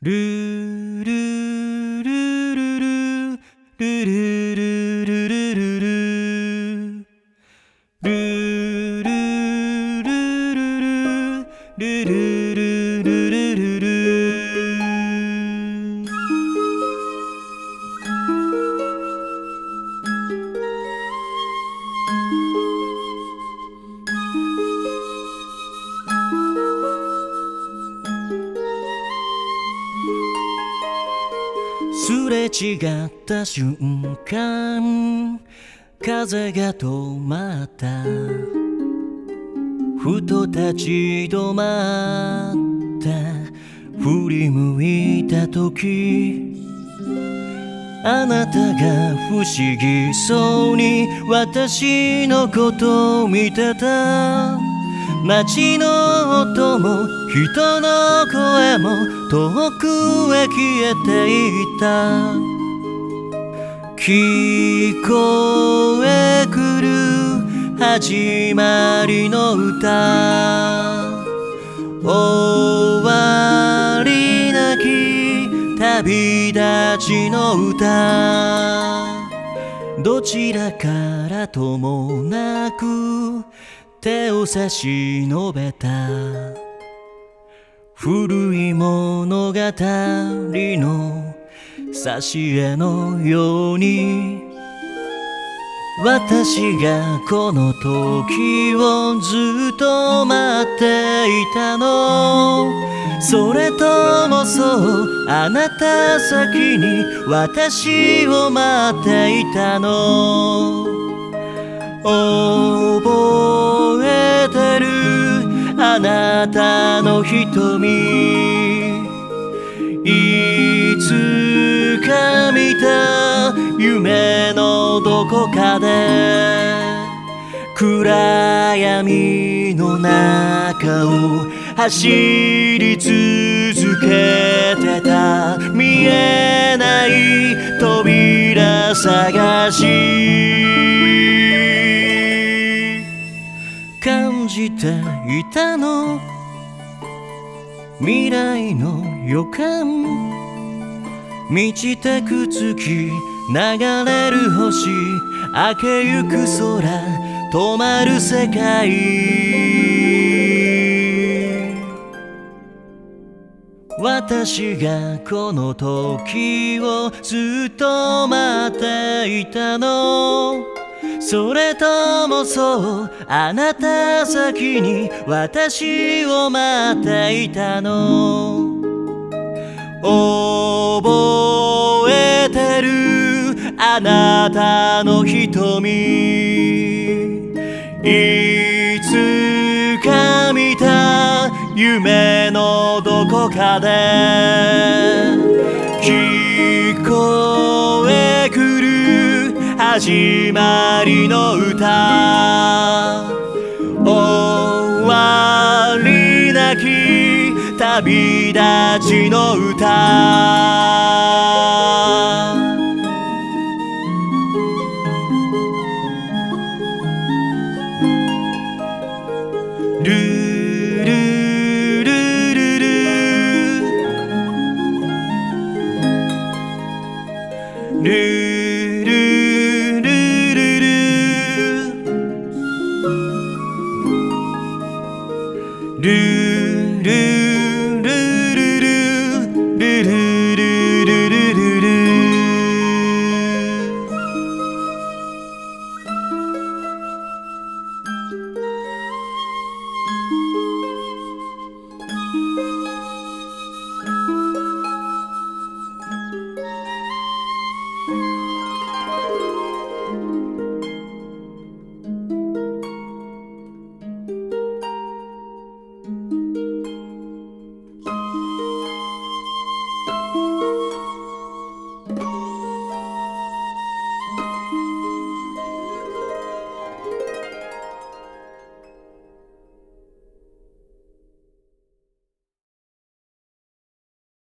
ルルルルルルルルルルルルルルルルルルルすれ違った瞬間、風が止まった。ふと立ち止まった。振り向いた時、あなたが不思議そうに私のことを見てた。街の音も人の声も遠くへ消えていた。聞こえくる始まりの歌、終わりなき旅立ちの歌。どちらからともなく手を差し伸べた。古い物語の挿絵のように、私がこの時をずっと待っていたの。それともそうあなた先に私を待っていたの。覚えてるあなたの瞳、いつか見た夢のどこかで、暗闇の中を走り続けてた。見えない扉探し、感じていたの未来の予感。満ちてく月、流れる星、明けゆく空、止まる世界。私がこの時をずっと待っていたの。それともそうあなた先に私を待っていたの。覚えてるあなたの瞳、いつか見た夢のどこかで、聞こえくる始まりの歌、終わりなき旅立ちの歌。